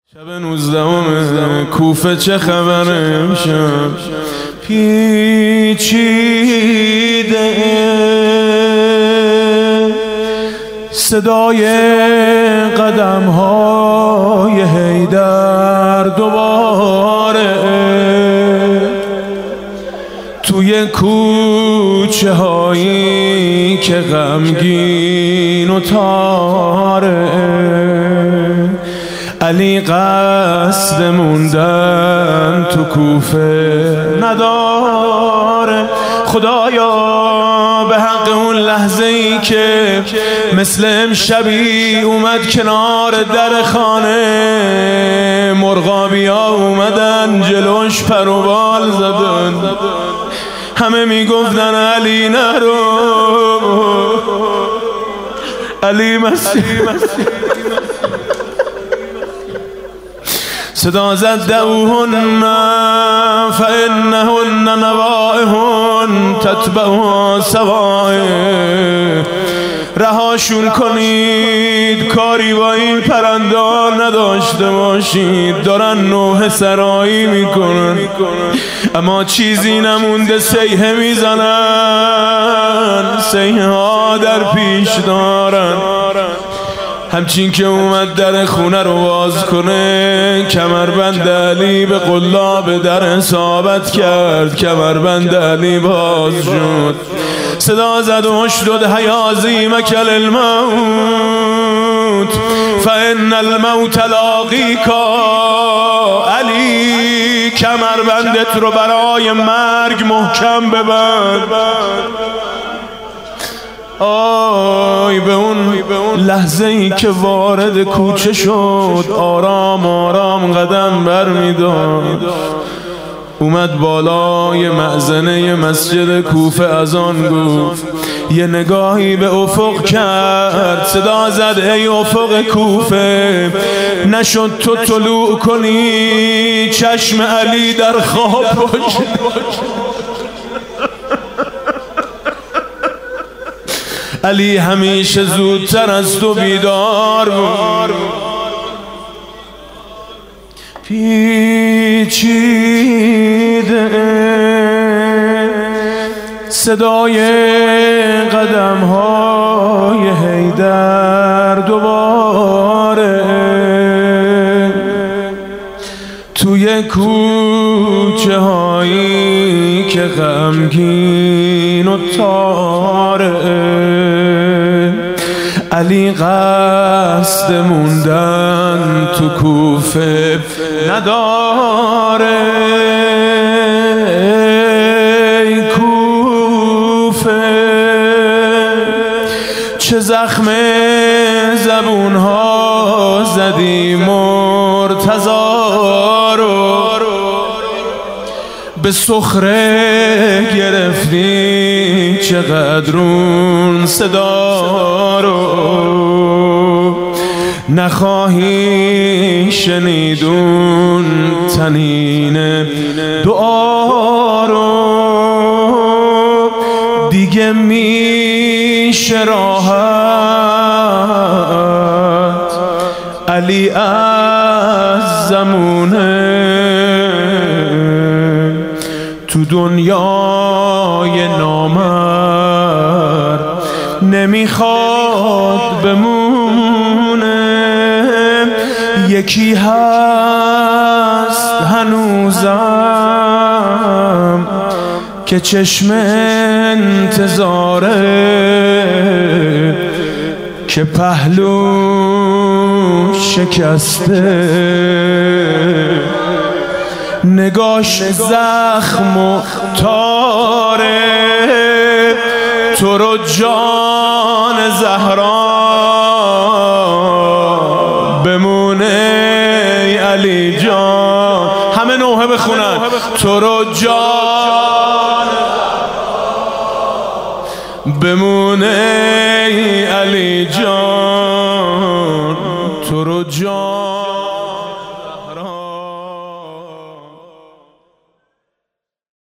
شب 19 کوفه چه خبر امشب پیچیده صدای قدم های حیدر دوباره توی کوچه هایی که غمگین و تاره علی قصد موندن تو کوفه نداره. خدایا به حق اون لحظه ای که مثل امشبی اومد کنار در خانه، مرغابیا اومدن جلوش پر و بال زدن، همه میگفتن علی نرو، علی مسیح. صدا زد دعوهن فإنهن نوائهن تتبع سوائه، رهاشون کنید، کاری با این پرندان نداشته باشید، دارن نوحه سرایی میکنن اما چیزی نمونده، سیحه میزنن، سیحه ها در پیش دارن. همچین که اومد در خونه رو باز کنه، کمربند علی به قلاب در اصابت کرد، کمربند علی باز شد. صدا زد و اشدد حیازیمک للموت فإن الموت لاقیکا، علی کمربندت رو برای مرگ محکم ببند. آی به اون لحظه ای که وارد کوچه شد، آرام آرام قدم برمی‌داشت، اومد بالای مأذنه مسجد کوفه اذان گفت، یه نگاهی به افق کرد، صدا زد ای افق کوفه، نشد تو طلوع کنی چشم علی در خواب باشه. علی همیشه زودتر از تو بیدار بود. پیچیده صدای قدم های حیدر دوباره توی کوچه هایی که غمگین و تاره، علی قصد موندن تو کوفه نداره. ای کوفه چه زخم زبون ها زدی مرتضا رو، به سخره گرفتی چقدر اون صدا رو، نخواهی شنیدون تنین دعا رو، دیگه میشه راحت علی از زمونه تو دنیای نامر نمیخواد بمونه. یکی هست هنوزم که چشم انتظاره، که پهلو شکسته، نگاش زخم و تاره، تو رو جان زهرا بمونه علی جان. همه نوحه بخونن، تو رو جان بمونه علی جان، تو رو جان